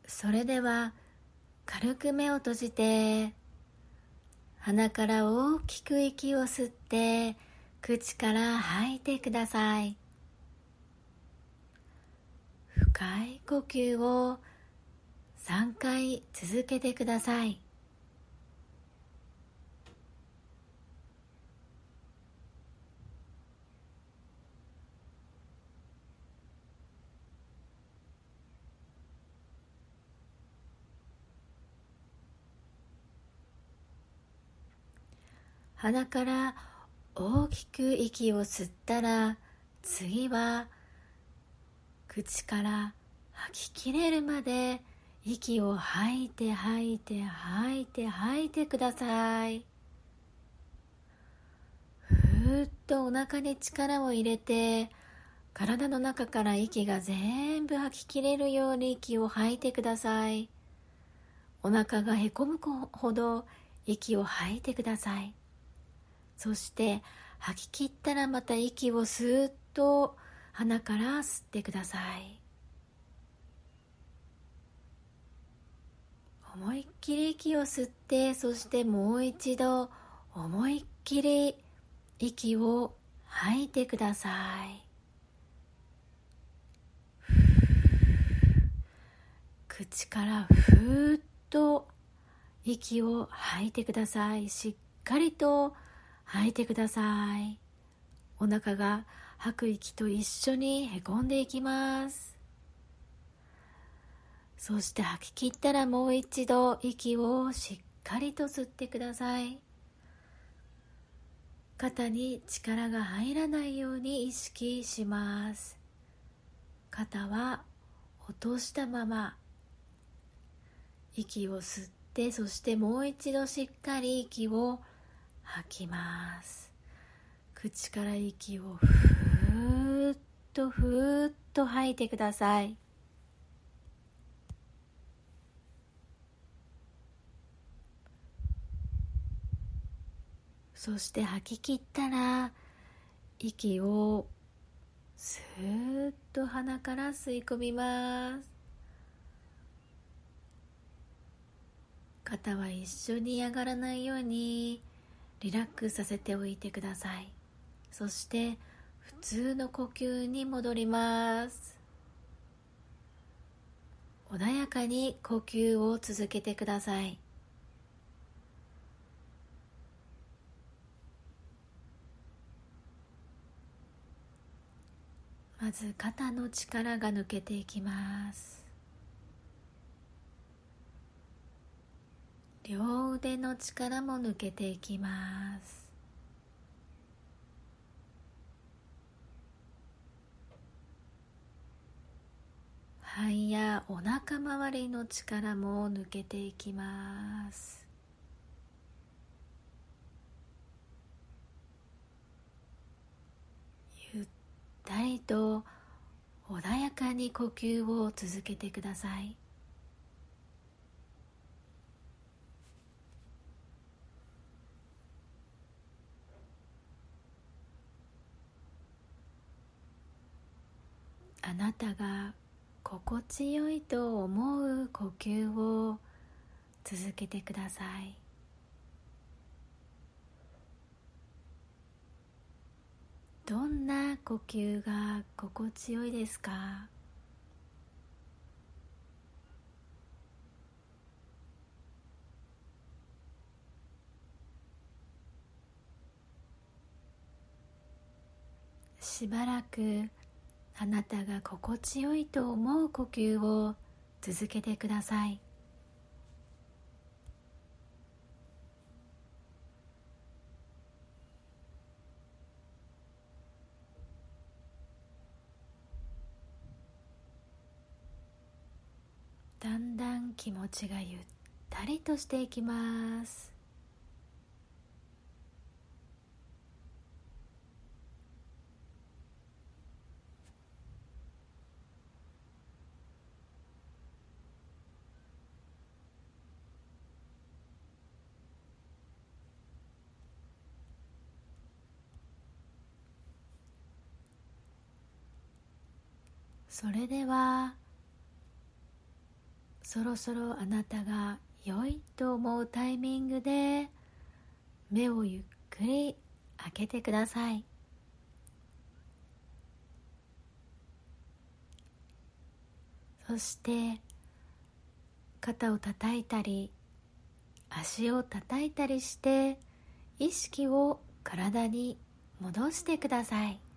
それでは軽く目を閉じて、鼻から大きく息を吸って口から吐いてください。深い呼吸を3回続けてください。鼻から大きく息を吸ったら、次は口から吐ききれるまで息を吐いて吐いて吐いて吐いてください。ふーっとお腹に力を入れて、体の中から息が全部吐ききれるように息を吐いてください。お腹がへこむほど息を吐いてください。そして吐き切ったらまた息をスーッと鼻から吸ってください。思いっきり息を吸って、そしてもう一度思いっきり息を吐いてください。口からふーっと息を吐いてください。しっかりと吐いてください。お腹が吐く息と一緒にへこんでいきます。そして吐き切ったらもう一度息をしっかりと吸ってください。肩に力が入らないように意識します。肩は落としたまま息を吸って、そしてもう一度しっかり息を吐きます。口から息をふーっとふーっと吐いてください。そして吐き切ったら息をスーッと鼻から吸い込みます。肩は一緒に上がらないようにリラックスさせておいてください。そして普通の呼吸に戻ります。穏やかに呼吸を続けてください。まず肩の力が抜けていきます。両腕の力も抜けていきます。肺やお腹周りの力も抜けていきます。ゆったりと穏やかに呼吸を続けてください。あなたが心地よいと思う呼吸を続けてください。どんな呼吸が心地よいですか？しばらくあなたが心地よいと思う呼吸を続けてください。だんだん気持ちがゆったりとしていきます。それではそろそろあなたが良いと思うタイミングで目をゆっくり開けてください。そして肩を叩いたり足を叩いたりして意識を体に戻してください。